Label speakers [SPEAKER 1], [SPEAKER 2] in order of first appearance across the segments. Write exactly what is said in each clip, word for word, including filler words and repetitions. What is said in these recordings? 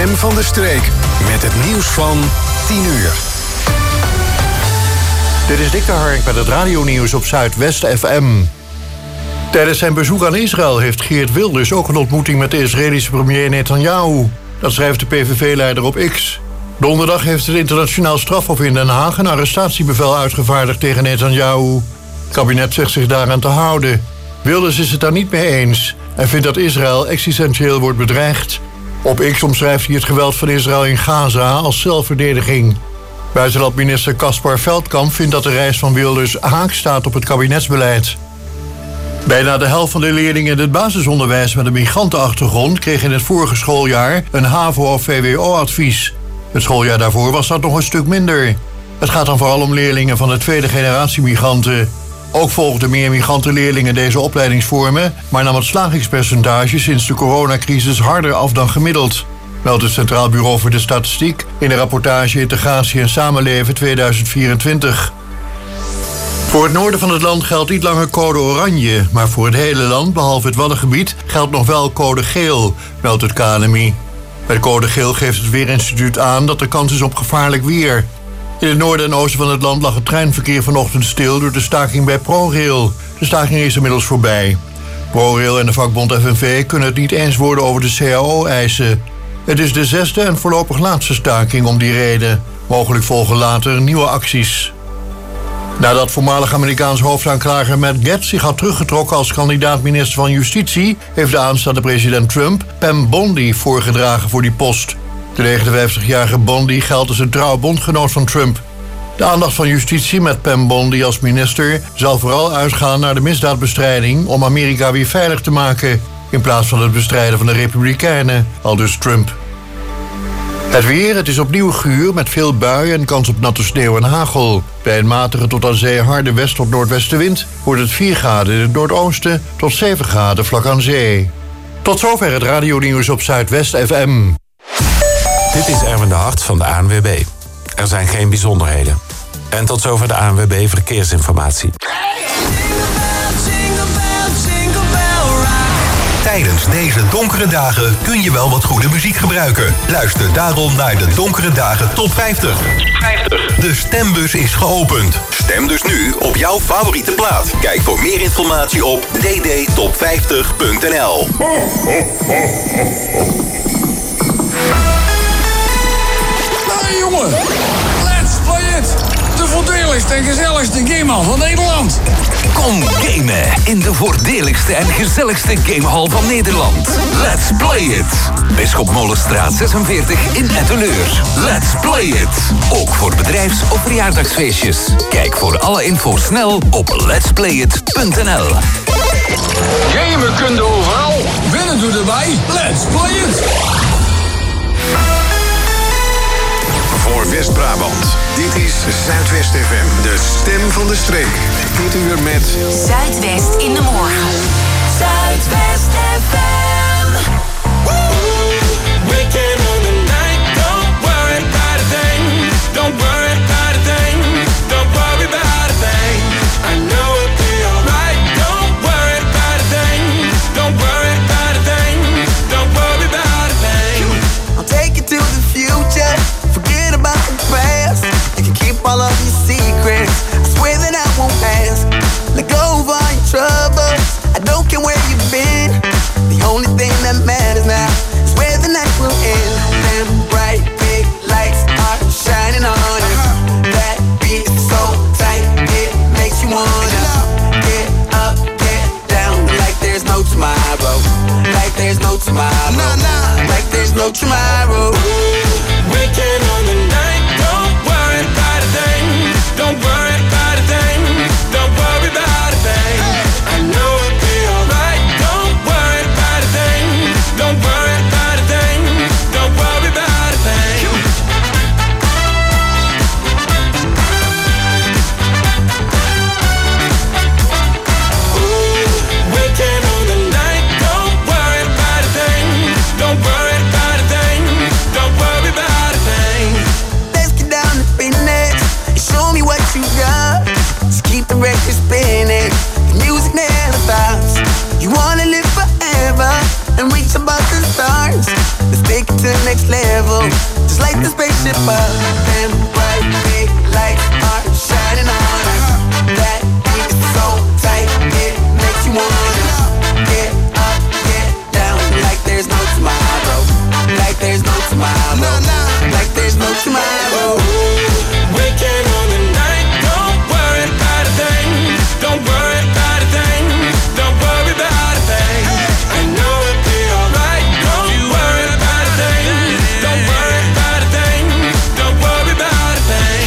[SPEAKER 1] Stem van de streek. Met het nieuws van tien uur.
[SPEAKER 2] Dit is Dick de Hark met het radionieuws op Zuidwest F M. Tijdens zijn bezoek aan Israël heeft Geert Wilders ook een ontmoeting met de Israëlische premier Netanyahu. Dat schrijft de P V V-leider op X. Donderdag heeft het internationaal strafhof in Den Haag een arrestatiebevel uitgevaardigd tegen Netanyahu. Het kabinet zegt zich daaraan te houden. Wilders is het daar niet mee eens en vindt dat Israël existentieel wordt bedreigd. Op X omschrijft hij het geweld van Israël in Gaza als zelfverdediging. Buitenlandminister Caspar Veldkamp vindt dat de reis van Wilders haak staat op het kabinetsbeleid. Bijna de helft van de leerlingen in het basisonderwijs met een migrantenachtergrond kreeg in het vorige schooljaar een HAVO- of V W O-advies. Het schooljaar daarvoor was dat nog een stuk minder. Het gaat dan vooral om leerlingen van de tweede generatie migranten. Ook volgden meer migrantenleerlingen deze opleidingsvormen, maar nam het slagingspercentage sinds de coronacrisis harder af dan gemiddeld, meldt het Centraal Bureau voor de Statistiek in de rapportage Integratie en Samenleven tweeduizend vierentwintig. Voor het noorden van het land geldt niet langer code oranje, maar voor het hele land, behalve het Waddengebied, geldt nog wel code geel, meldt het K N M I. Bij code geel geeft het Weerinstituut aan dat er kans is op gevaarlijk weer. In het noorden en oosten van het land lag het treinverkeer vanochtend stil door de staking bij ProRail. De staking is inmiddels voorbij. ProRail en de vakbond F N V kunnen het niet eens worden over de C A O-eisen. Het is de zesde en voorlopig laatste staking om die reden. Mogelijk volgen later nieuwe acties. Nadat voormalig Amerikaans hoofdaanklager Matt Gaetz zich had teruggetrokken als kandidaat-minister van Justitie, heeft de aanstaande president Trump Pam Bondi voorgedragen voor die post. De negenenvijftigjarige Bondi geldt als een trouwe bondgenoot van Trump. De aandacht van justitie met Pam Bondi als minister zal vooral uitgaan naar de misdaadbestrijding om Amerika weer veilig te maken, in plaats van het bestrijden van de Republikeinen, aldus Trump. Het weer, het is opnieuw guur met veel buien en kans op natte sneeuw en hagel. Bij een matige tot aan zee harde west- tot noordwestenwind wordt het vier graden in het noordoosten tot zeven graden vlak aan zee. Tot zover het radionieuws op Zuidwest F M.
[SPEAKER 3] Dit is Erwin de Hart van de A N W B. Er zijn geen bijzonderheden. En tot zover de A N W B Verkeersinformatie.
[SPEAKER 4] Tijdens deze donkere dagen kun je wel wat goede muziek gebruiken. Luister daarom naar de Donkere Dagen Top vijftig. De stembus is geopend. Stem dus nu op jouw favoriete plaat. Kijk voor meer informatie op d d top vijftig punt n l.
[SPEAKER 5] Nou jongen, let's play it! De voordeligste en gezelligste gamehal van Nederland.
[SPEAKER 6] Kom gamen in de voordeligste en gezelligste gamehal van Nederland. Let's play it! Bisschop Molenstraat zesenveertig in Etteleur. Let's play it! Ook voor bedrijfs- of verjaardagsfeestjes. Kijk voor alle info snel op lets play it punt n l.
[SPEAKER 5] Gamen kun je overal. Winnen doe erbij. Let's play it!
[SPEAKER 1] Voor West-Brabant. Dit is Zuidwest F M, de stem van de streek. Dit uur met
[SPEAKER 7] Zuidwest in de morgen. Zuidwest F M.
[SPEAKER 8] Weekend on the night, don't worry about a thing. Don't worry about a thing. Don't worry about a thing. I know it'll be alright. Don't worry about a thing. Don't worry about a thing. Don't worry about a thing.
[SPEAKER 9] I'll take you to the future. Forget about the past. You can keep all of your secrets. I swear that I won't ask. Let go of all your troubles. I don't care where you've been. The only thing that matters now is where the night will end. Them bright big lights are shining on us. That beat is so tight it makes you wanna get up, get down like there's no tomorrow. Like there's no tomorrow. Like there's no tomorrow.
[SPEAKER 8] Weekend on the night, don't worry about a thing. Don't worry about a thing. Don't worry about a thing. I know it'll be alright. Don't worry about a thing. Don't worry about a thing. Don't worry about a thing. Ooh, weekend on the night, don't worry about a thing. Don't worry about a thing. Don't worry.
[SPEAKER 9] next level. Just like the spaceship up and bright big lights are shining on us. That beat is so tight, it makes you wanna get up, get down, like there's no tomorrow, like there's no tomorrow, like there's no tomorrow.
[SPEAKER 8] Weekend on the night, don't worry about a thing. Don't worry about a thing. Don't worry about a thing. I know it'll be alright. Don't worry about a thing. Don't worry about a thing. Don't worry about a thing.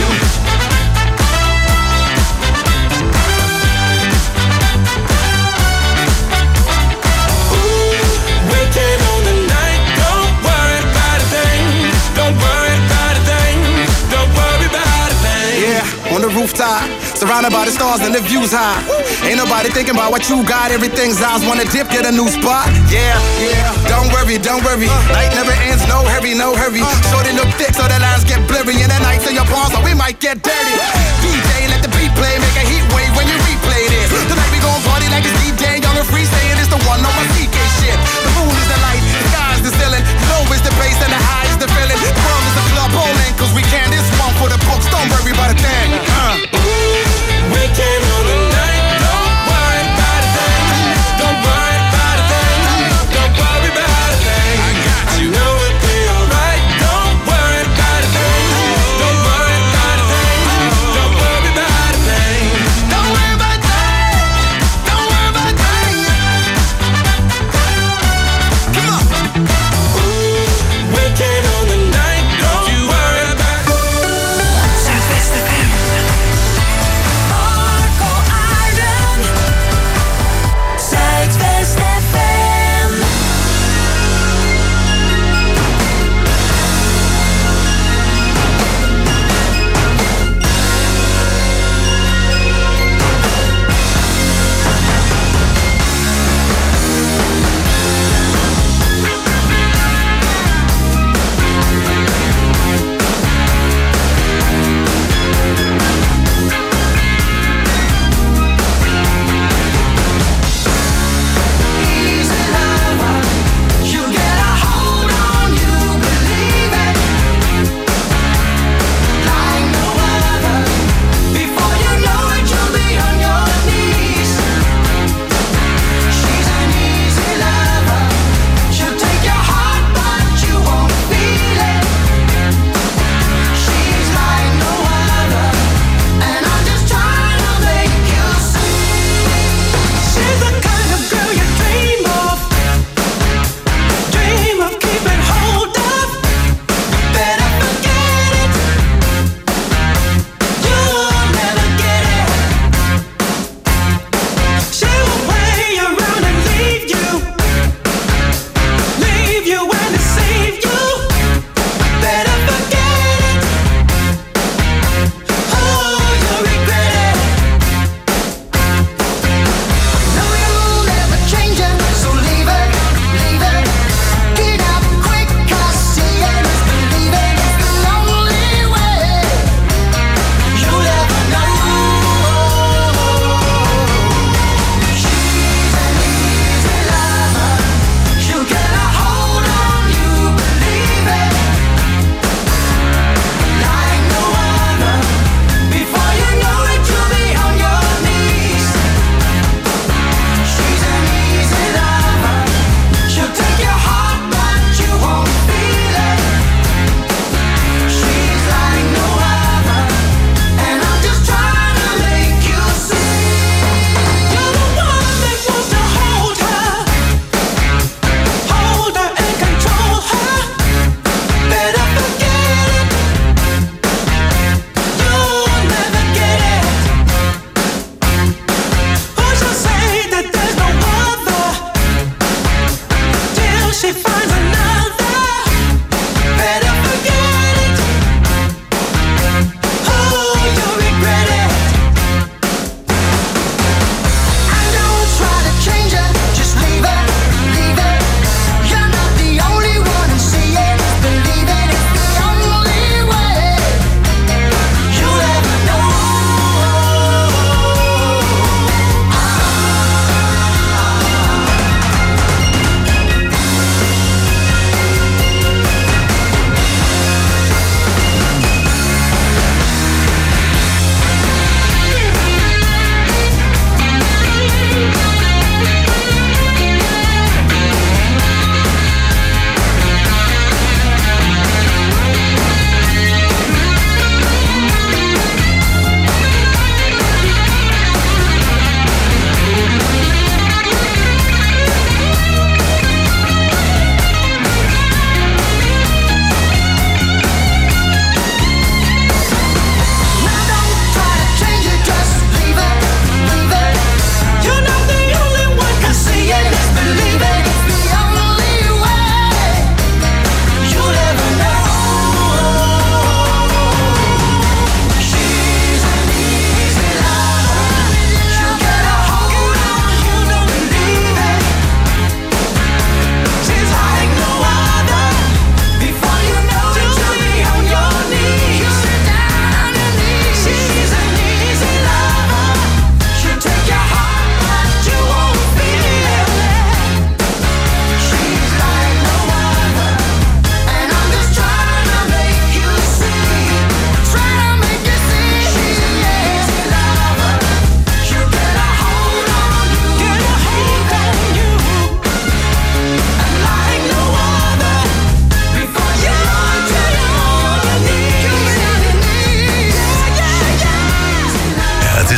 [SPEAKER 8] Weekend on the night, don't worry about a thing. Don't worry about a thing. Don't worry about a thing.
[SPEAKER 10] Yeah, on the rooftop, surrounded by the stars and the views high. Ain't nobody thinking about what you got. Everything's ours. Wanna dip, get a new spot. Yeah, yeah. Don't worry, don't worry. Night never ends. No hurry, no hurry. Shorty look thick, so the lines get blurry. And the nights in your palms, so we might get dirty. D J, let the beat play, make a heat wave when you replay this. Tonight we gon' party like it's D J, young and free, saying it's the one on my C K shit. The moon is the light, the sky is the ceiling. The low is the bass and the high is the feeling. The world is a club bowling, cause we can. This one for the books. Don't worry about a thing. Uh.
[SPEAKER 8] Weekend on the night, don't worry about a thing. Don't worry about a thing. Don't worry about a thing. I know it'll be alright. Don't worry about a thing. Don't worry about a thing. Don't worry about a thing.
[SPEAKER 9] Don't worry about that. Don't worry about that.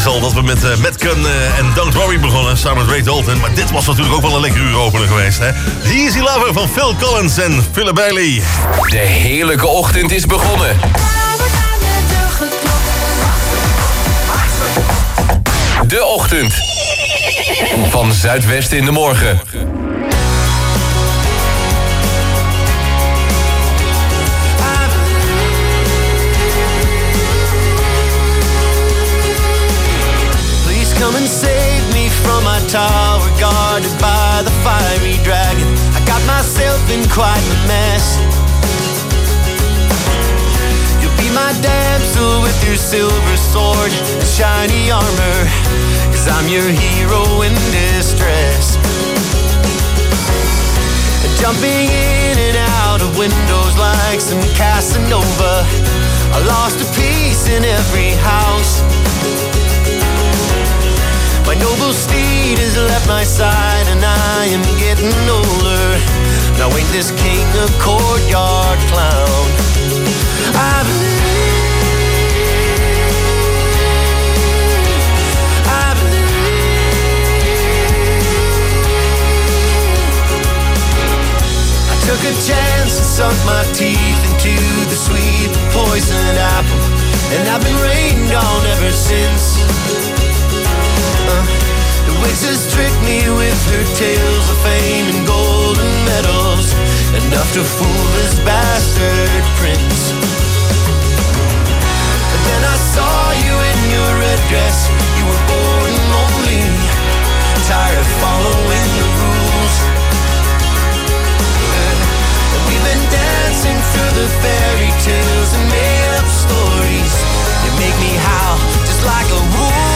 [SPEAKER 11] wisten al dat we met uh, Metcon uh, en Don't Worry begonnen, samen met Ray Dalton. Maar dit was natuurlijk ook wel een lekker uuropener geweest, hè? The Easy Lover van Phil Collins en Phil Bailey.
[SPEAKER 6] De heerlijke ochtend is begonnen. De ochtend van Zuidwest in de morgen.
[SPEAKER 12] Come and save me from my tower, guarded by the fiery dragon. I got myself in quite the mess. You'll be my damsel with your silver sword and shiny armor, 'cause I'm your hero in distress. Jumping in and out of windows like some Casanova, I lost a piece in every house. My noble steed has left my side and I am getting older. Now ain't this king a courtyard clown? I believe, I believe. I took a chance and sunk my teeth into the sweet poisoned apple, and I've been rained on ever since. The witch has tricked me with her tales of fame and golden medals, enough to fool this bastard prince. But then I saw you in your red dress. You were bored and lonely, tired of following the rules. And we've been dancing through the fairy tales and made up stories. You make me howl just like a wolf.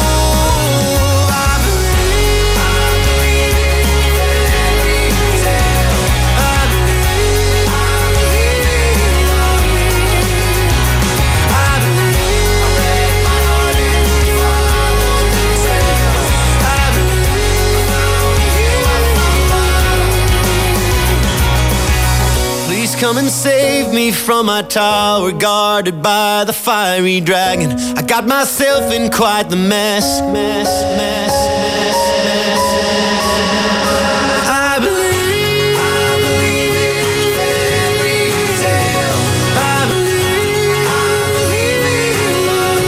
[SPEAKER 12] Come and save me from my tower, guarded by the fiery dragon. I got myself in quite the mess, mess, mess, mess, mess. I believe, I believe in fairy tale. I believe, I believe in love.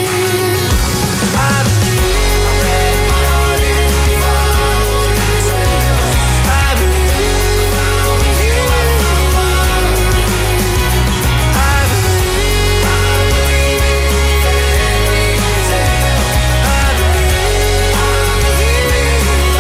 [SPEAKER 12] I believe, I read my heart in the tale. I believe, I believe in love.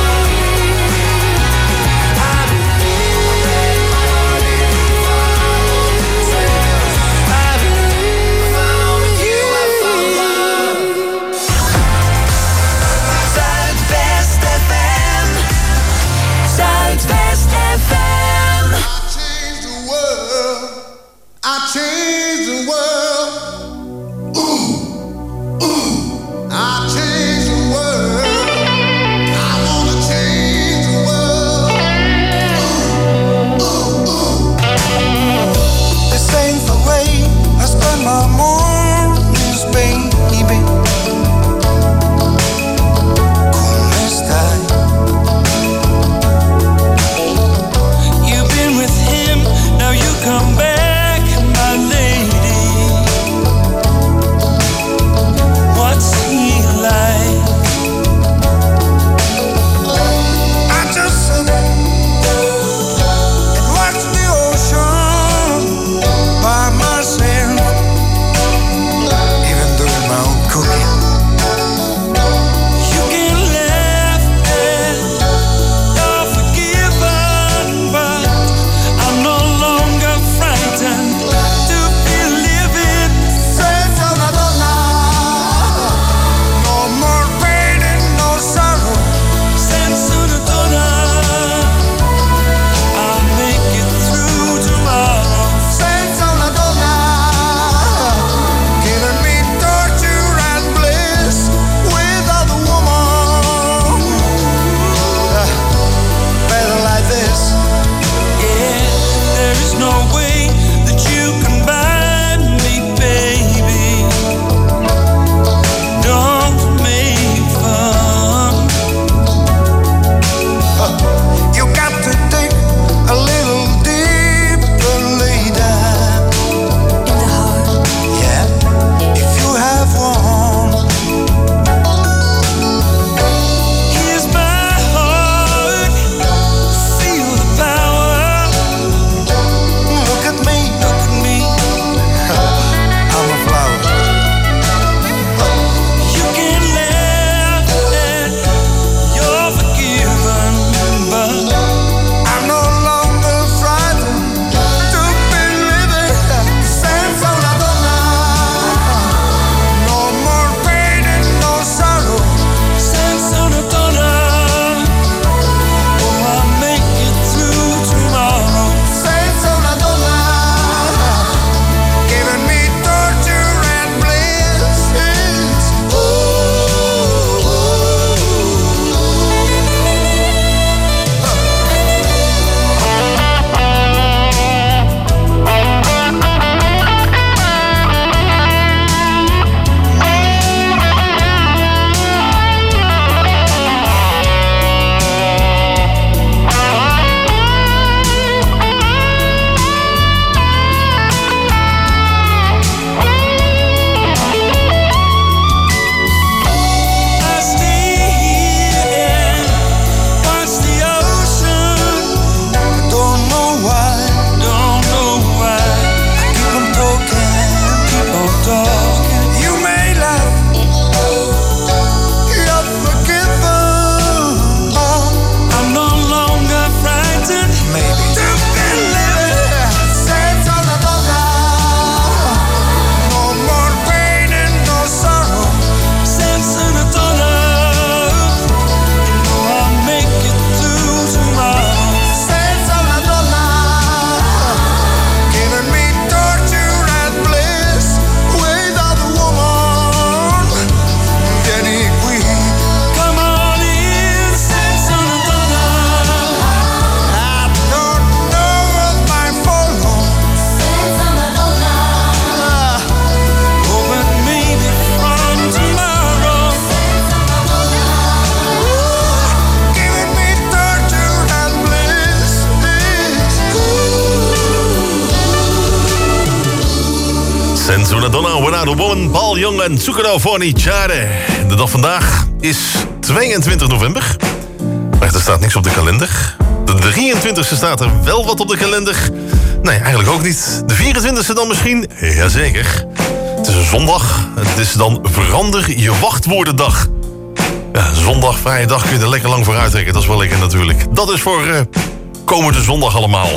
[SPEAKER 11] Senza una donna, Wanna Woman, Paul Young en Zucchero Forniciare. De dag vandaag is tweeëntwintig november. Maar er staat niks op de kalender. De drieëntwintigste staat er wel wat op de kalender. Nee, eigenlijk ook niet. De vierentwintigste dan misschien? Jazeker. Het is een zondag. Het is dan verander je wachtwoordendag. Ja, zondag, vrije dag kun je er lekker lang voor uittrekken. Dat is wel lekker natuurlijk. Dat is voor uh, komende zondag allemaal.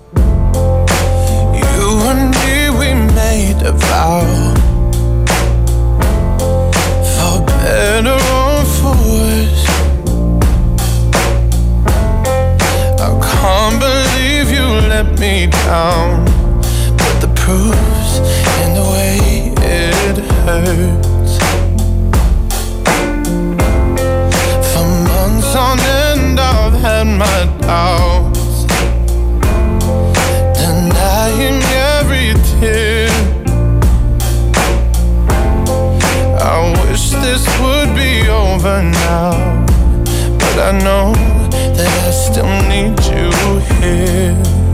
[SPEAKER 12] You and me, we made a vow. For better or for worse. I can't believe you let me down. But the proof's in the way it hurts. For months on end I've had my doubts, denying every tear. I wish this would be over now, but I know that I still need you here.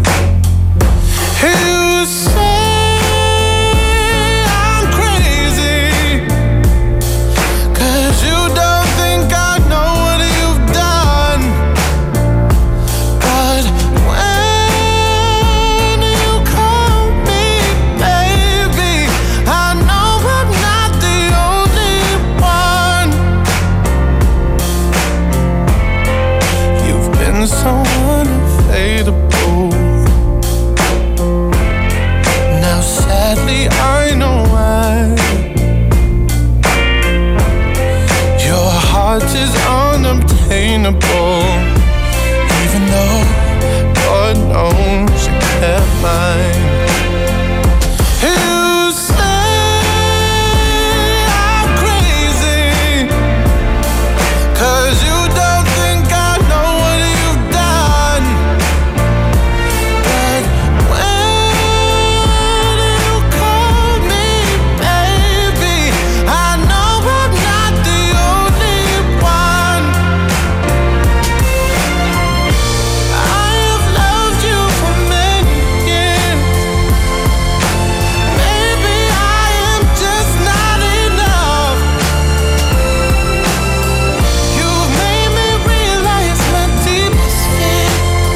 [SPEAKER 12] You say I'm crazy, 'cause you don't think I know what you've done. But when you call me baby, I know I'm not the only one. You've been so unfadable. Now sadly I know why. Your heart is unobtainable, even though God knows you kept mine. You say I'm crazy, 'cause you don't think I know what you've done. But when you call me baby, I know I'm not the only one. I have loved you for many years. Maybe I am just not enough. You've made me realize my deepest fear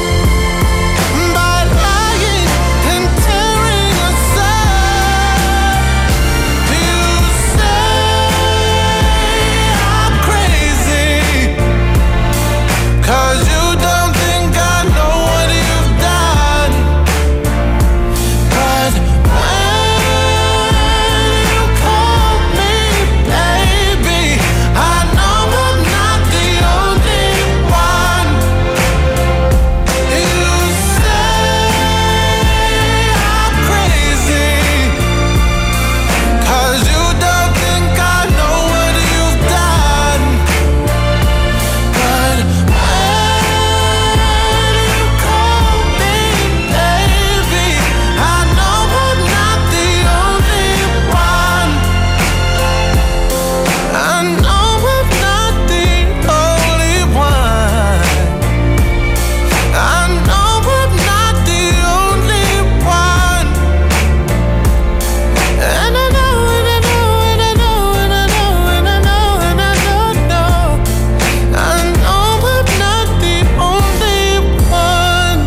[SPEAKER 12] by lying and tearing us up. You say I'm crazy, 'cause you don't think I know what you've done. But when you call me baby, I know I'm not the only one. You say I'm crazy, 'cause you don't think I know what you've done. But when you call me baby, I know I'm not the only one. I know I'm not the only one. I know I'm not the only one. And I know, and I know, and I know, and I know, and I know, and I know, know. I know I'm not the only one.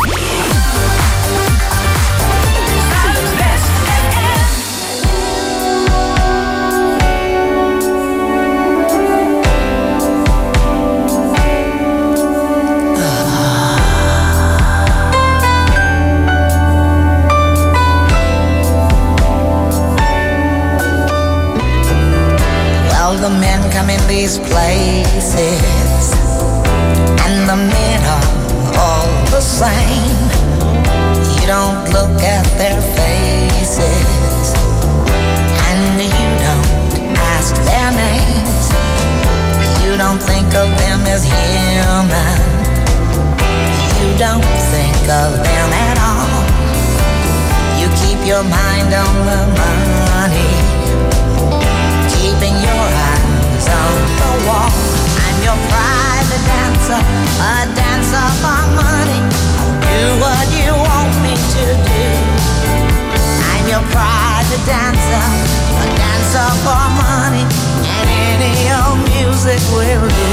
[SPEAKER 13] Well, the men come in these places, and the men are all the same. You don't look at their faces, and you don't ask their names. You don't think of them as human. You don't think of them at all. You keep your mind on the money, keeping your eyes on the wall. I'm your private dancer, a dancer for money. Do what you want me to do. I'm your private private dancer, a dancer for money, and any old music will do.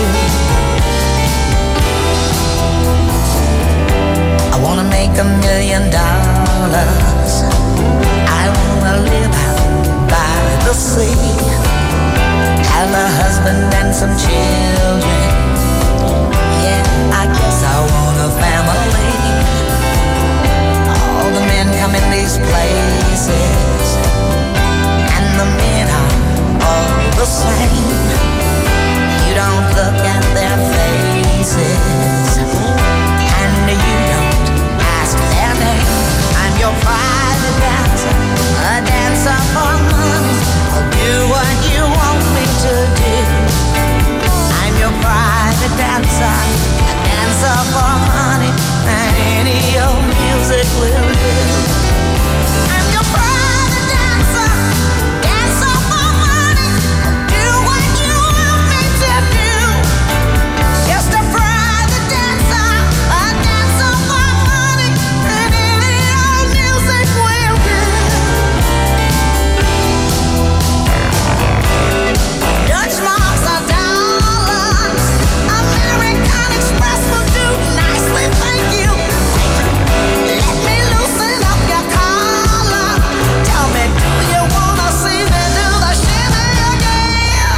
[SPEAKER 13] I wanna make a million dollars. I wanna live out by the sea, have a husband and some children. Yeah, I guess I want a family. All the men come in these places, and the men are all the same. You don't look at their faces, and you don't ask their name. I'm your private dancer, a dancer for money. I'll do what you want me to do. I'm your private dancer, a dancer for money, and any old music will do. I'm your private dancer, dancer for money. I'll do what you want me to do. Just a private dancer, a dancer for money, and any old music will do. Dutch marks are dollars, American Express will do nicely, thank you. Let me loosen up your collar. Tell me, do you wanna see me do the shimmy again?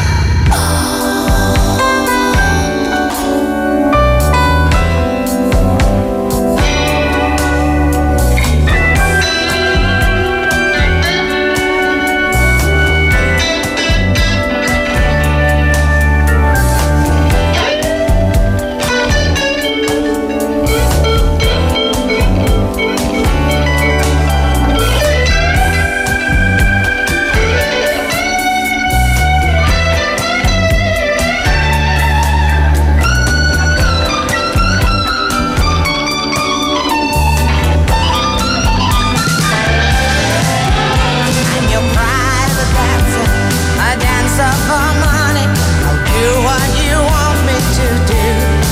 [SPEAKER 13] I'm your private dancer, a dancer for money. I'll do what you want me to do.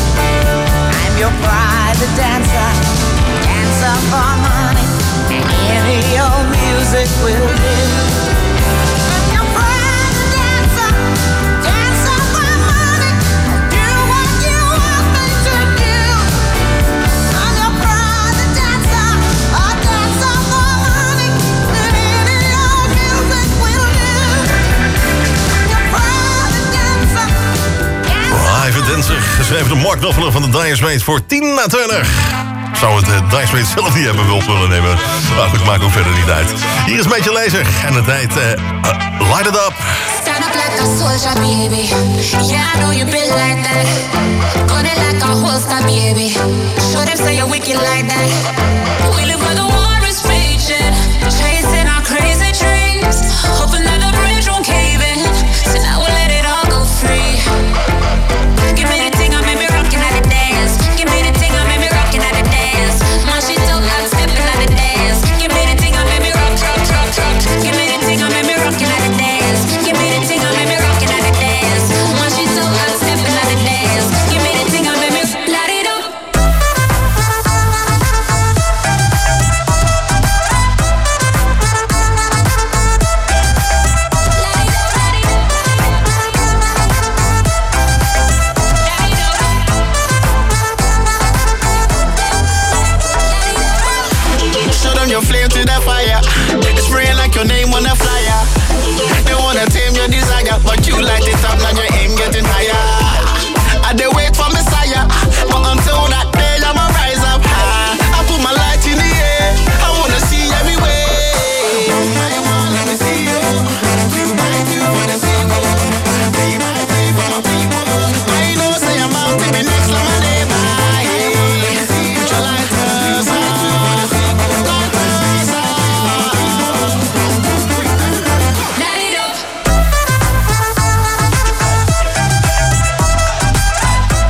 [SPEAKER 13] I'm your private dancer, dancer for money, and any old music will do. I'm your private dancer, dancer for money. I'll do what you want me to do. I'm your private dancer, a dancer for money, and any old music will do. I'm your private dancer,
[SPEAKER 11] Private Dancer, geschreven door Mark Knopfler van de Dire Straits voor Tina Turner. Zou het uh, Dire Straits zelf niet hebben wilt willen nemen. Maar goed, maakt ook verder niet uit. Hier is Meetje Lazer en de tijd uh, uh, Light It Up.
[SPEAKER 14] Stand up like a soldier, baby. Yeah, I know you been like that. Gun it like a holster, baby. Show them say you're wicked like that. We live where the war is raging, chasing our crazy dreams, hoping that the bridge won't cave in. So now we'll let it all go free. Give me the thing, I made me rockin' at the dance. Give me the thing, I made me rockin' at the dance. My shit so hot, steppin' at the dance. Give me the thing, I made me rock, rock, rock, rock. Give me the thing, I made me rockin' at the dance. Give me the thing, I made me rockin' at the dance. My shit so hot, steppin' at the dance. Give me the thing, I made me light it up.
[SPEAKER 10] Show them your flame to the fire. Spraying like your name on a flyer. They wanna tame your desire, but you light it up, now your aim getting higher. I dey wait for Messiah, but until that day I'ma rise up high. I put my light in the air, I wanna see everywhere. Let me see you. You might do what I see. Be my way for my people. I know say I'm out to be next to my neighbor. Put your lighters on.
[SPEAKER 14] Light it up.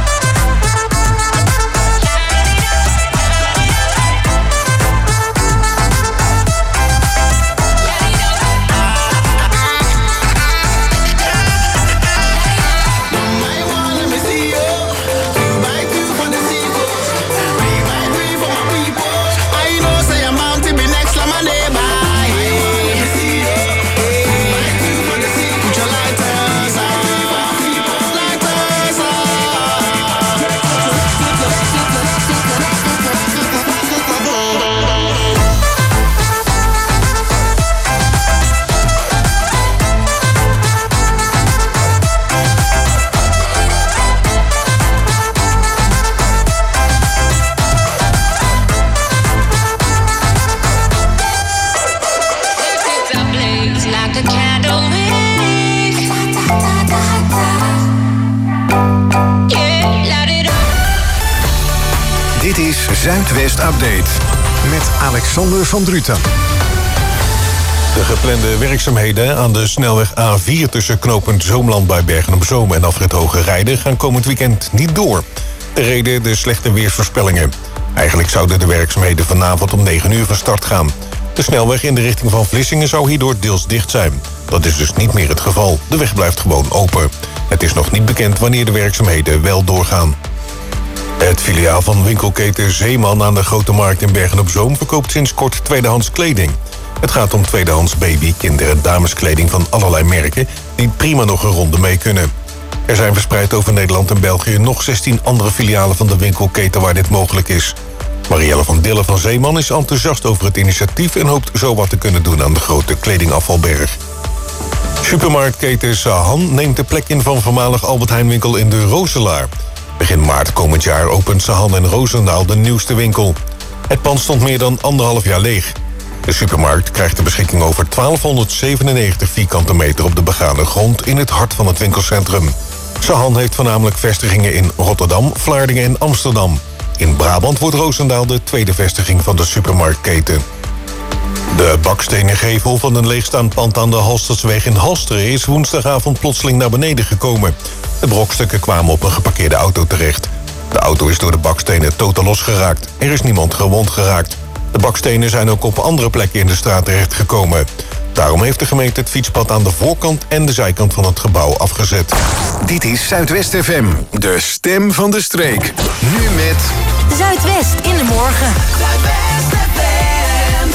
[SPEAKER 1] Zuidwest Update met Alexander van Druten.
[SPEAKER 15] De geplande werkzaamheden aan de snelweg A vier tussen knooppunt Zoomland bij Bergen-op-Zoom en afrit Hoge Rijden gaan komend weekend niet door. De reden de slechte weersvoorspellingen. Eigenlijk zouden de werkzaamheden vanavond om negen uur van start gaan. De snelweg in de richting van Vlissingen zou hierdoor deels dicht zijn. Dat is dus niet meer het geval. De weg blijft gewoon open. Het is nog niet bekend wanneer de werkzaamheden wel doorgaan. Het filiaal van winkelketen Zeeman aan de Grote Markt in Bergen-op-Zoom verkoopt sinds kort tweedehands kleding. Het gaat om tweedehands baby, kinder- en dameskleding van allerlei merken die prima nog een ronde mee kunnen. Er zijn verspreid over Nederland en België nog zestien andere filialen van de winkelketen waar dit mogelijk is. Marielle van Dillen van Zeeman is enthousiast over het initiatief en hoopt zo wat te kunnen doen aan de grote kledingafvalberg. Supermarktketen Sahan neemt de plek in van voormalig Albert Heijn-winkel in de Roselaar. Begin maart komend jaar opent Sahan in Roosendaal de nieuwste winkel. Het pand stond meer dan anderhalf jaar leeg. De supermarkt krijgt de beschikking over twaalfhonderdzevenennegentig vierkante meter op de begane grond in het hart van het winkelcentrum. Sahan heeft voornamelijk vestigingen in Rotterdam, Vlaardingen en Amsterdam. In Brabant wordt Roosendaal de tweede vestiging van de supermarktketen. De bakstenen gevel van een leegstaand pand aan de Halstersweg in Halsteren is woensdagavond plotseling naar beneden gekomen. De brokstukken kwamen op een geparkeerde auto terecht. De auto is door de bakstenen totaal losgeraakt. Er is niemand gewond geraakt. De bakstenen zijn ook op andere plekken in de straat terechtgekomen. Daarom heeft de gemeente het fietspad aan de voorkant en de zijkant van het gebouw afgezet.
[SPEAKER 1] Dit is Zuidwest F M, de stem van de streek. Nu met
[SPEAKER 7] Zuidwest in de morgen. Zuidwest F M.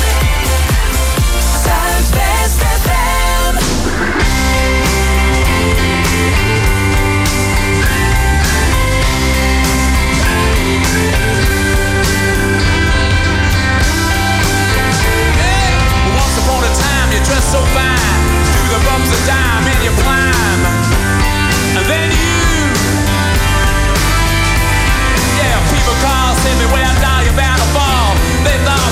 [SPEAKER 7] Zuidwest F M.
[SPEAKER 8] Dress so fine, do the bumps of dime in your prime, and then you, yeah, people call, say me where down you're bound to fall. They thought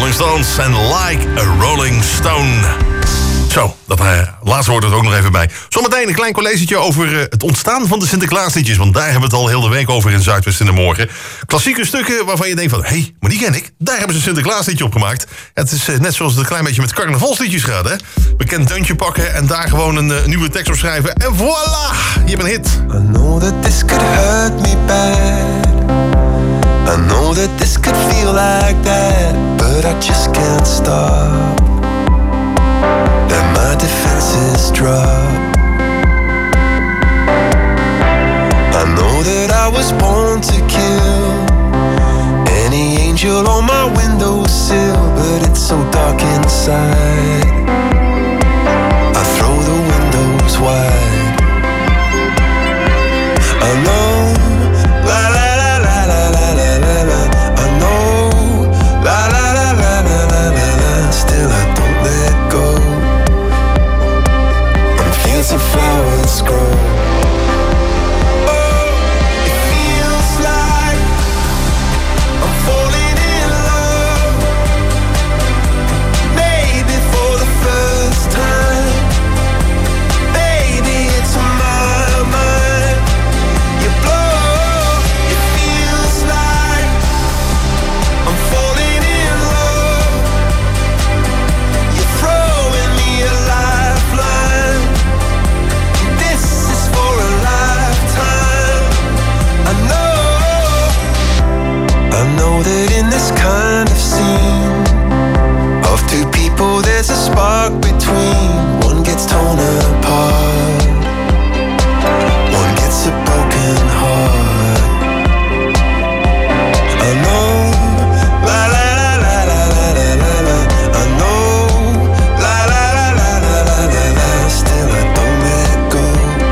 [SPEAKER 11] Rolling Stones en Like a Rolling Stone. Zo, dat uh, laatste hoort er ook nog even bij. Zometeen een klein collegetje over uh, het ontstaan van de Sinterklaasliedjes. Want daar hebben we het al heel de week over in Zuidwest in de Morgen. Klassieke stukken waarvan je denkt van... hé, hey, maar die ken ik. Daar hebben ze een Sinterklaasliedje op gemaakt. Het is uh, net zoals het een klein beetje met carnavalsliedjes gaat, hè. Bekend deuntje pakken en daar gewoon een uh, nieuwe tekst op schrijven. En voilà, je hebt een hit.
[SPEAKER 16] I know that this could hurt me bad. I know that this could feel like that. But I just can't stop. And my defenses drop. I know that I was born to kill any angel on my windowsill, but it's so dark inside. I throw the windows wide. I know, la la la la la la la la la. I know, la la la la la la la la. Still I don't let go. On fields of flowers grow. Oh, it feels like I'm falling in love. Maybe for the first time. Baby, it's on my mind. You blow. It feels like I'm falling in love. You're throwing me a lifeline. This is for a lifetime. I know, I know that in this kind of scene of two people there's a spark between. One gets torn apart, one gets a broken heart. I know, la la la la la la la la. I know, la la la la la la la la. Still I don't let go.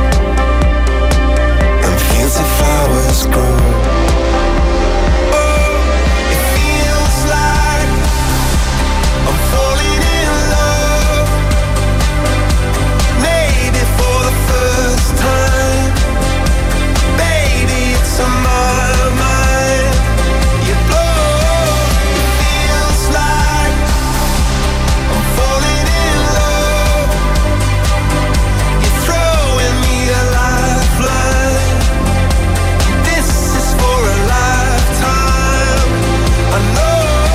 [SPEAKER 16] And fields of flowers grow. Oh, it feels like I'm falling in love. Maybe for the first time. Baby, it's on my mind. You blow. It feels like I'm falling in love. You're throwing me a lifeline. This is for a lifetime. I know.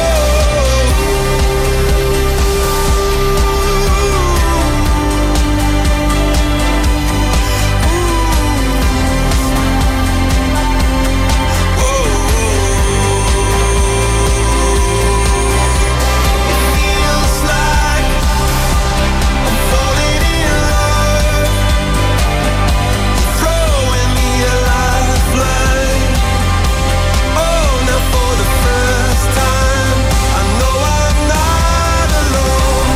[SPEAKER 16] Feels like I'm falling in love. You're throwing me a lifeline. Oh, now for the first time, I know I'm not alone.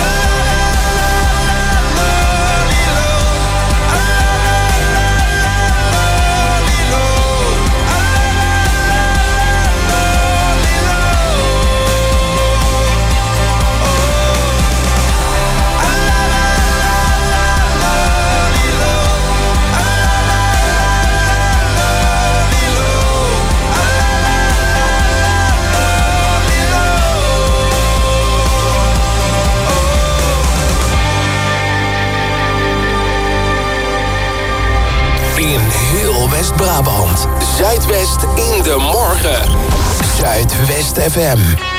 [SPEAKER 6] In heel West-Brabant. Zuidwest in de morgen. Zuidwest F M.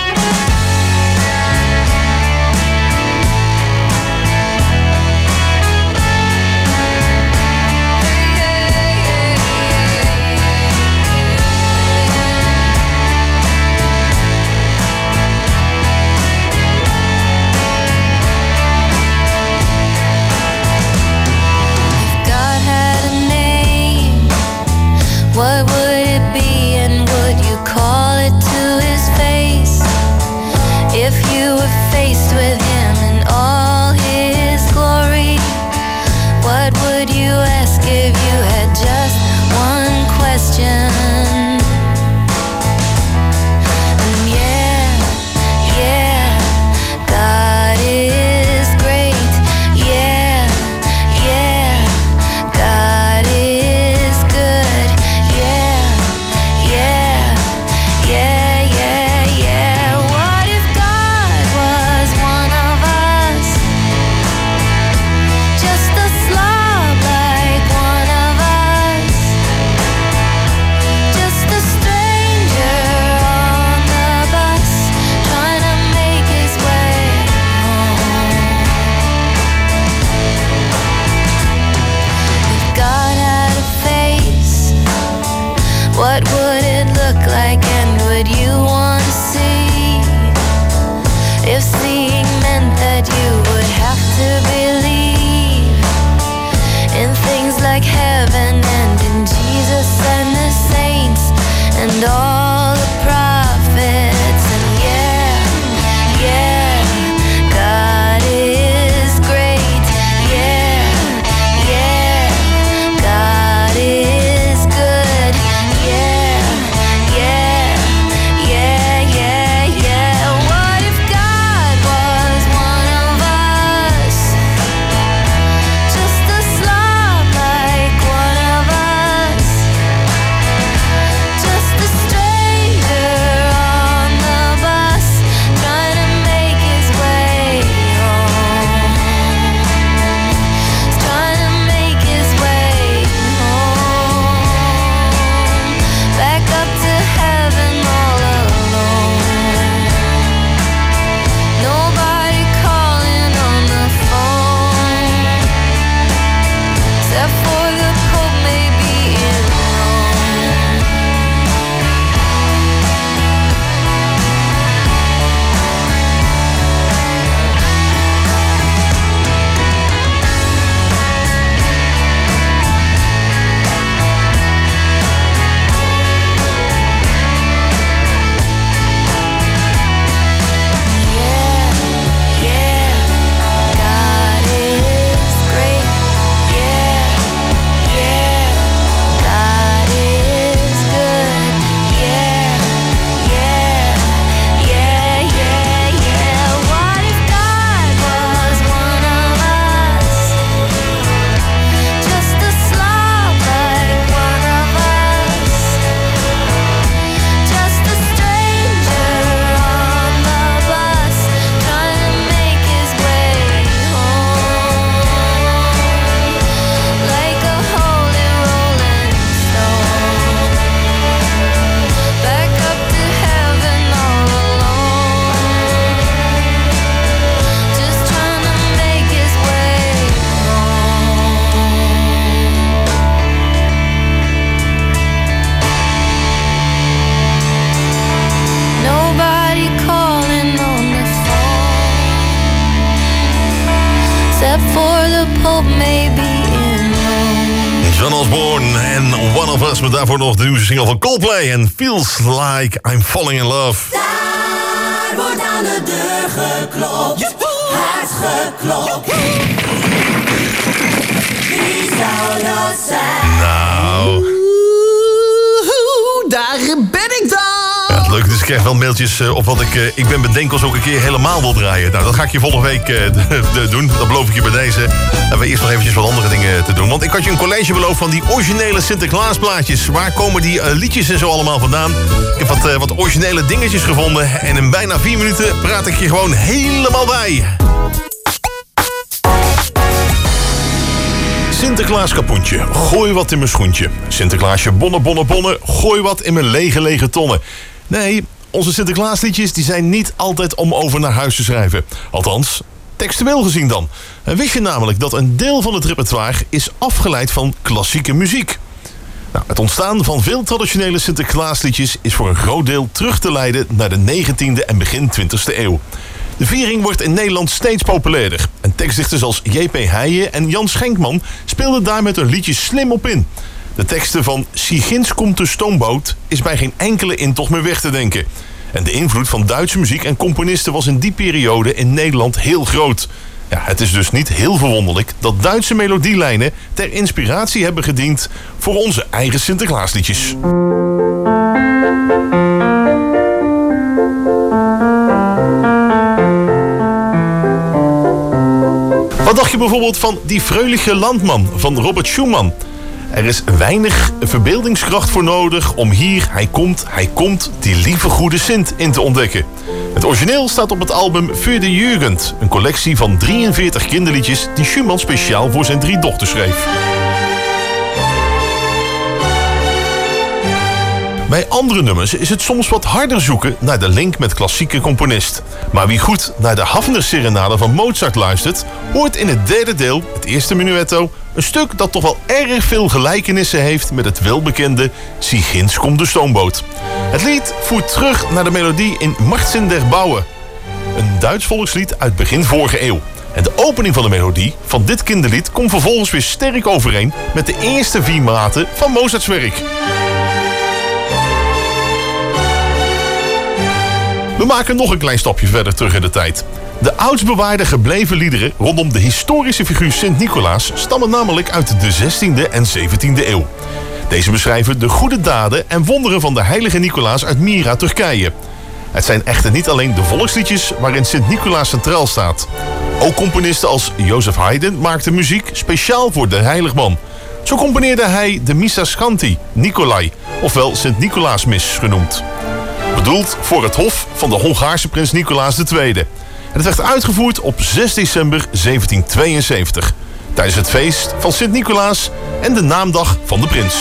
[SPEAKER 17] God had a name, what would it be and would you call it to his face? may be in Rome.
[SPEAKER 11] John Osborne en One of Us, met daarvoor nog de nieuwe single van Coldplay en Feels Like I'm Falling in Love.
[SPEAKER 12] Daar wordt aan de deur geklopt, hard geklopt. Wie zou dat zijn?
[SPEAKER 11] Nou...
[SPEAKER 9] Oeh, daar ben ik dan!
[SPEAKER 11] Ja, het leuke is, ik krijg wel mailtjes uh, op wat ik... Uh, ik ben bedenkels ook een keer helemaal wil draaien. Nou, dat ga ik je volgende week uh, de, de doen. Dat beloof ik je bij deze. En we eerst nog eventjes wat andere dingen te doen. Want ik had je een college beloofd van die originele Sinterklaasplaatjes. Waar komen die uh, liedjes en zo allemaal vandaan? Ik heb wat, uh, wat originele dingetjes gevonden. En in bijna vier minuten praat ik je gewoon helemaal bij. Sinterklaas kapoentje, gooi wat in mijn schoentje. Sinterklaasje bonnen, bonnen, bonnen, gooi wat in mijn lege, lege tonnen. Nee, onze Sinterklaasliedjes die zijn niet altijd om over naar huis te schrijven. Althans, textueel gezien dan. En wist je namelijk dat een deel van het repertoire is afgeleid van klassieke muziek? Nou, het ontstaan van veel traditionele Sinterklaasliedjes is voor een groot deel terug te leiden naar de negentiende en begin twintigste eeuw. De viering wordt in Nederland steeds populairder. En tekstdichters als J P Heijen en Jan Schenkman speelden daar met hun liedjes slim op in. De teksten van Sigins komt de stoomboot is bij geen enkele intocht meer weg te denken. En de invloed van Duitse muziek en componisten was in die periode in Nederland heel groot. Ja, het is dus niet heel verwonderlijk dat Duitse melodielijnen ter inspiratie hebben gediend voor onze eigen Sinterklaasliedjes. Wat dacht je bijvoorbeeld van Die Fröhliche Landman van Robert Schumann? Er is weinig verbeeldingskracht voor nodig om hier, hij komt, hij komt, die lieve goede Sint in te ontdekken. Het origineel staat op het album Für die Jugend, een collectie van drieënveertig kinderliedjes die Schumann speciaal voor zijn drie dochters schreef. Bij andere nummers is het soms wat harder zoeken naar de link met klassieke componist. Maar wie goed naar de Hafner-serenade van Mozart luistert, hoort in het derde deel, het eerste menuetto, een stuk dat toch wel erg veel gelijkenissen heeft met het welbekende Sigins komt de stoomboot. Het lied voert terug naar de melodie in Martin der Bouwe, een Duits volkslied uit begin vorige eeuw. En de opening van de melodie van dit kinderlied komt vervolgens weer sterk overeen met de eerste vier maten van Mozarts werk. We maken nog een klein stapje verder terug in de tijd. De oudst bewaarde gebleven liederen rondom de historische figuur Sint-Nicolaas stammen namelijk uit de zestiende en zeventiende eeuw. Deze beschrijven de goede daden en wonderen van de heilige Nicolaas uit Myra, Turkije. Het zijn echter niet alleen de volksliedjes waarin Sint-Nicolaas centraal staat. Ook componisten als Jozef Haydn maakten muziek speciaal voor de heiligman. Zo componeerde hij de Missa Scanti, Nicolai, ofwel Sint-Nicolaasmis genoemd. Bedoeld voor het hof van de Hongaarse prins Nicolaas de Tweede. En het werd uitgevoerd op zes december zeventienhonderdtweeënzeventig. Tijdens het feest van Sint-Nicolaas en de naamdag van de prins.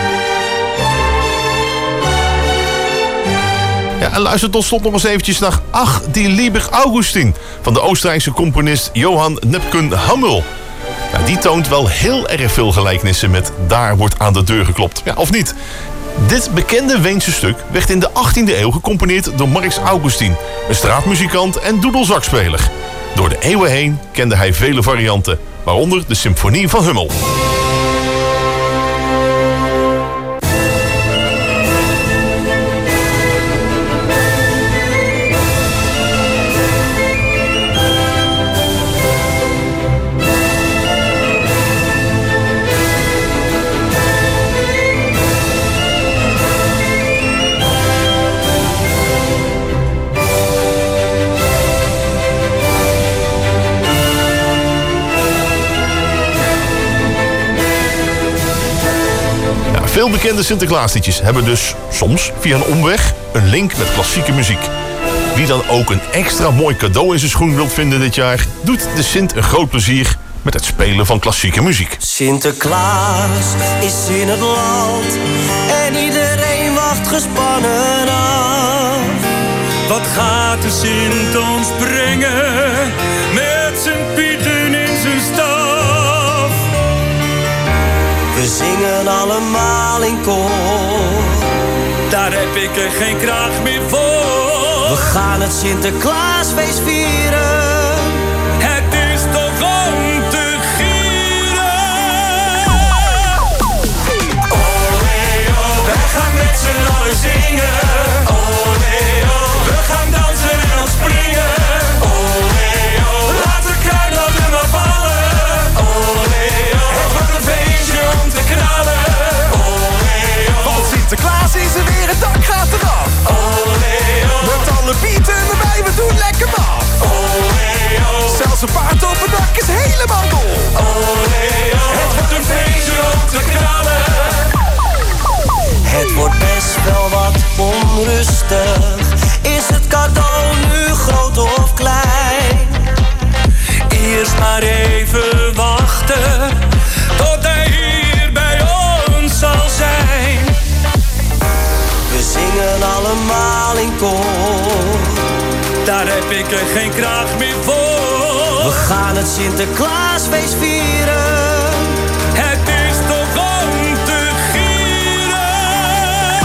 [SPEAKER 11] Ja, en luister tot slot nog eens eventjes naar Ach, die lieber Augustin van de Oostenrijkse componist Johann Neptun Hammel. Ja, die toont wel heel erg veel gelijkenissen met Daar wordt aan de deur geklopt. Ja, of niet? Dit bekende Weense stuk werd in de achttiende eeuw gecomponeerd door Marx Augustin, een straatmuzikant en doedelzakspeler. Door de eeuwen heen kende hij vele varianten, waaronder de Symfonie van Hummel. Veel bekende Sinterklaasliedjes hebben dus soms via een omweg een link met klassieke muziek. Wie dan ook een extra mooi cadeau in zijn schoen wilt vinden dit jaar, doet de Sint een groot plezier met het spelen van klassieke muziek.
[SPEAKER 12] Sinterklaas is in het land en iedereen wacht gespannen af.
[SPEAKER 8] Wat gaat de Sint ons brengen met zijn pieten in zijn staf?
[SPEAKER 12] We zingen allemaal in koor.
[SPEAKER 8] Daar heb ik er geen kraag meer voor.
[SPEAKER 12] We gaan het Sinterklaasfeest vieren.
[SPEAKER 8] Het is toch om te gieren. maar even wachten tot hij hier bij ons zal zijn.
[SPEAKER 9] We zingen allemaal in koor.
[SPEAKER 8] Daar heb ik er geen kracht meer voor.
[SPEAKER 9] We gaan het Sinterklaasfeest vieren.
[SPEAKER 8] Het is toch om te gieren.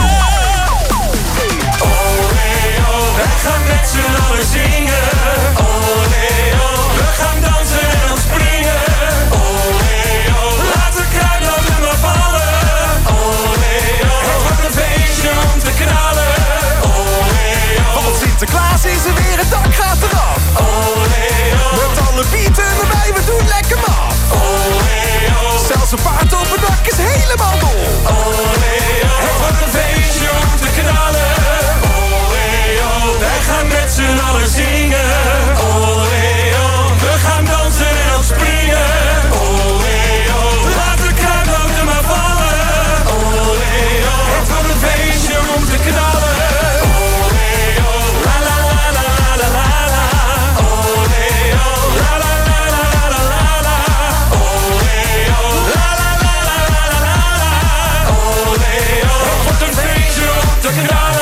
[SPEAKER 8] Oleo, wij gaan met z'n allen zingen. Oleo, we gaan dansen en dan springen. Oleo, laat de kruidnoten maar vallen. Oleo, het wordt een feestje om te knallen. Oleo,
[SPEAKER 10] Want Sinterklaas is er weer, het dak gaat eraf.
[SPEAKER 8] Oleo,
[SPEAKER 10] met alle bieten erbij, we doen lekker maf.
[SPEAKER 8] Oleo,
[SPEAKER 10] zelfs een paard op het dak is helemaal dol.
[SPEAKER 8] Oleo, het wordt een feestje om te knallen. Oleo, wij gaan met z'n allen zingen. Oleo, we gaan dansen en dan springen. Oleo, laat de kruidnoten maar vallen. Oleo, het wordt een feestje om te knallen. Oleo, la la la la la la la. Oleo, la la la la la la la. Oleo, la la la la la la la. Oleo, het wordt een feestje om te knallen.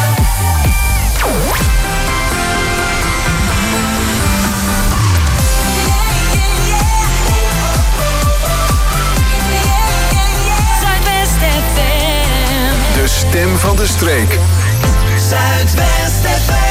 [SPEAKER 7] Zuidwest F M.
[SPEAKER 1] De stem van de streek.
[SPEAKER 9] Zuidwest F M.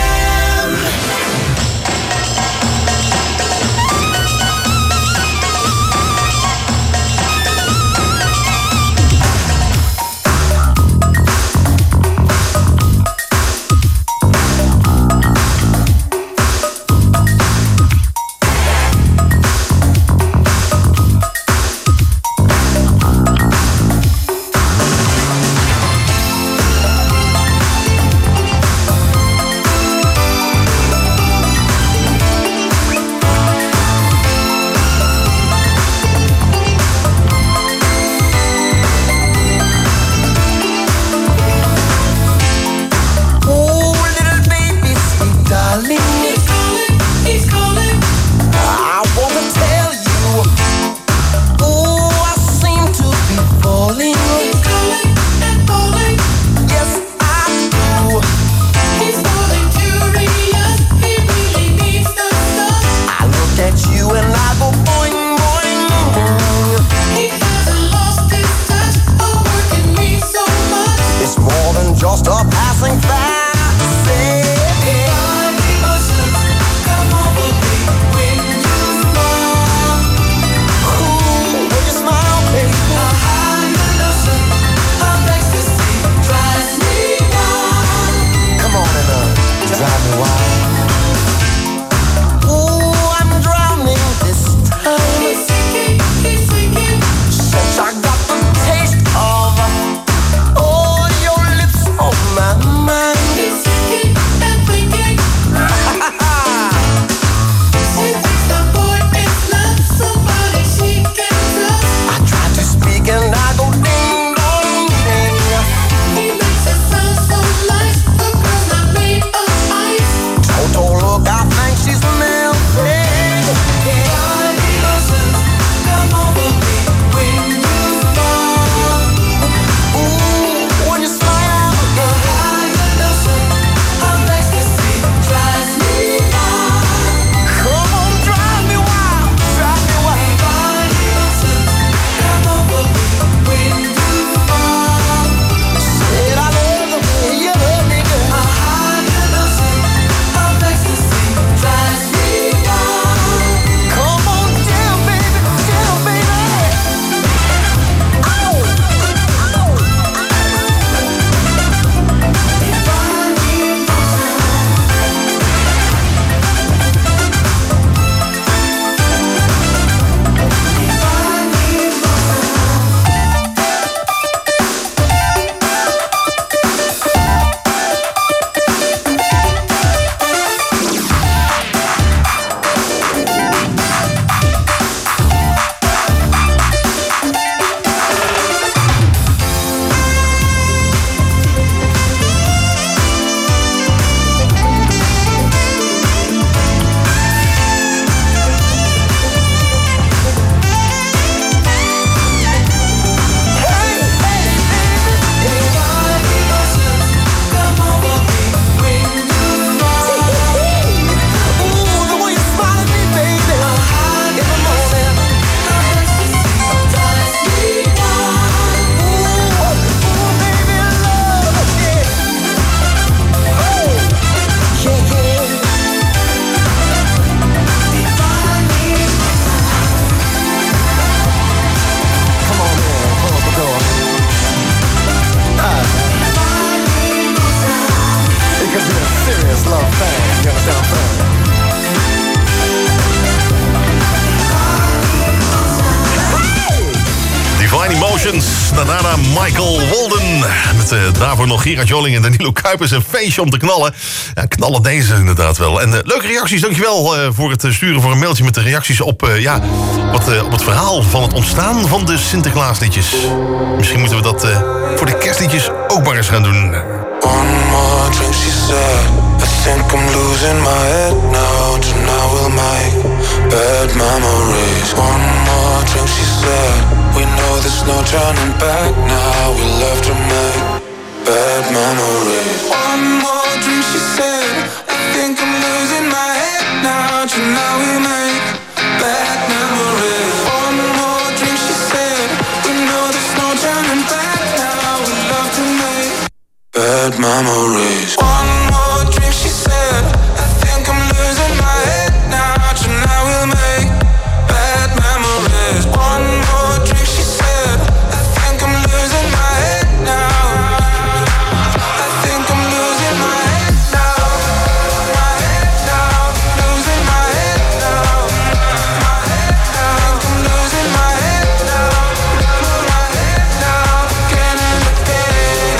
[SPEAKER 11] Emotions. Daarna Michael Walden. Met uh, daarvoor nog Gerard Joling en Danilo Kuipers. Een feestje om te knallen. Ja, knallen deze inderdaad wel. En uh, leuke reacties, dankjewel uh, voor het uh, sturen voor een mailtje met de reacties op, uh, ja, wat, uh, op het verhaal van het ontstaan van de Sinterklaasliedjes. Misschien moeten we dat uh, voor de kerstliedjes ook maar eens gaan doen.
[SPEAKER 18] One more drink, she said. I think I'm losing my head now. Tonight we'll make bad memories. One more drink, she said. We know there's no turning back now. We love to make bad memories. One more drink, she said. I think I'm losing my head now. Tonight we make bad memories. One more drink, she said. We know there's no turning back now. We love to make bad memories. One more drink, she said. I think I'm losing my head now. Tonight we'll make bad memories. One more drink, she said. I think I'm losing my head now. I think I'm losing my head now. My head now. Losing my head now. My head now. I think I'm losing my head now. My head now. Again and again.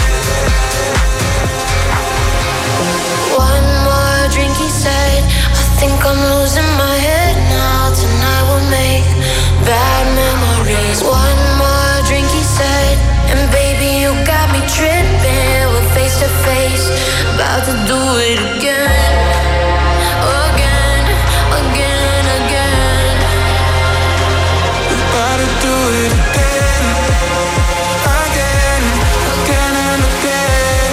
[SPEAKER 17] One more drink, he said. I think I'm losing my head now. Tonight we'll make bad memories. One more drink, he said. And baby, you got me tripping. We're face to face, about to do it again. Again, again, again.
[SPEAKER 18] We're about to do it again. Again, again and again.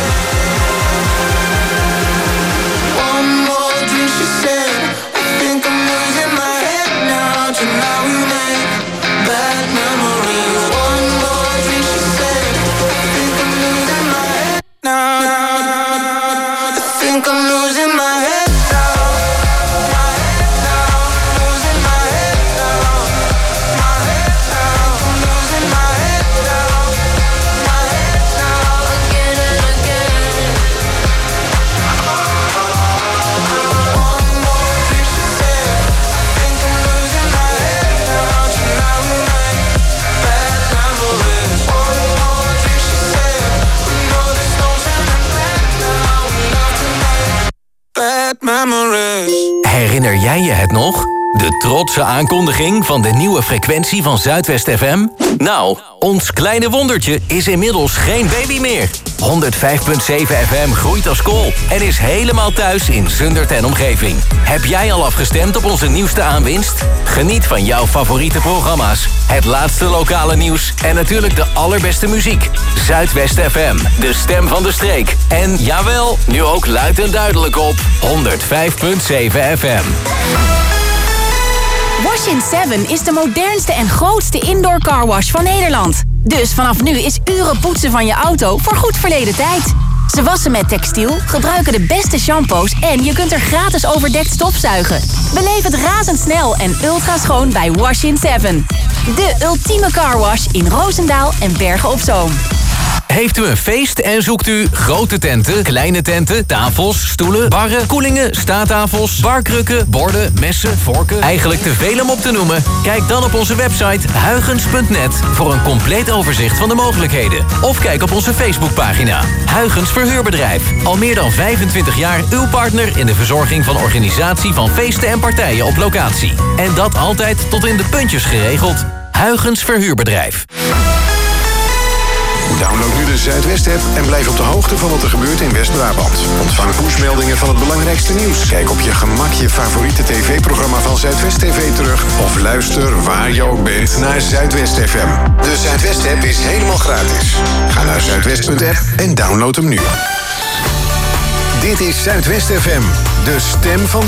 [SPEAKER 18] One more drink, she said. I think I'm losing my head now. Tonight we make bad memories. One more drink, she said. I think I'm losing my head now. I think I'm losing my head now. My head now. Losing my head now. My head now. I'm losing my head now. My head now. Again and again. One more drink, she said. I think I'm losing my head now. Tonight we make bad memories. One more drink, she said. We know there's no turning back now. We love to make bad memories.
[SPEAKER 6] Herinner jij je het nog? De trotse aankondiging van de nieuwe frequentie van Zuidwest F M? Nou, ons kleine wondertje is inmiddels geen baby meer. honderdvijf komma zeven F M groeit als kool en is helemaal thuis in Zundert en omgeving. Heb jij al afgestemd op onze nieuwste aanwinst? Geniet van jouw favoriete programma's, het laatste lokale nieuws en natuurlijk de allerbeste muziek. Zuidwest F M, de stem van de streek. En jawel, nu ook luid en duidelijk op honderdvijf komma zeven F M.
[SPEAKER 19] Wash in seven is de modernste en grootste indoor carwash van Nederland. Dus vanaf nu is uren poetsen van je auto voor goed verleden tijd. Ze wassen met textiel, gebruiken de beste shampoos en je kunt er gratis overdekt stofzuigen. Beleef het razendsnel en ultra schoon bij Wash in seven. De ultieme carwash in Roosendaal en Bergen op Zoom.
[SPEAKER 6] Heeft u een feest en zoekt u grote tenten, kleine tenten, tafels, stoelen, barren, koelingen, staattafels, barkrukken, borden, messen, vorken? Eigenlijk te veel om op te noemen? Kijk dan op onze website huygens punt net voor een compleet overzicht van de mogelijkheden. Of kijk op onze Facebookpagina. Huygens Verhuurbedrijf. Al meer dan vijfentwintig jaar uw partner in de verzorging van organisatie van feesten en partijen op locatie. En dat altijd tot in de puntjes geregeld. Huygens Verhuurbedrijf.
[SPEAKER 1] Download nu de Zuidwest-app en blijf op de hoogte van wat er gebeurt in West-Brabant. Ontvang pushmeldingen van het belangrijkste nieuws. Kijk op je gemak je favoriete tv-programma van Zuidwest T V terug. Of luister waar je ook bent naar Zuidwest F M. De Zuidwest-app is helemaal gratis. Ga naar zuidwest punt app en download hem nu. Dit is Zuidwest F M, de stem van de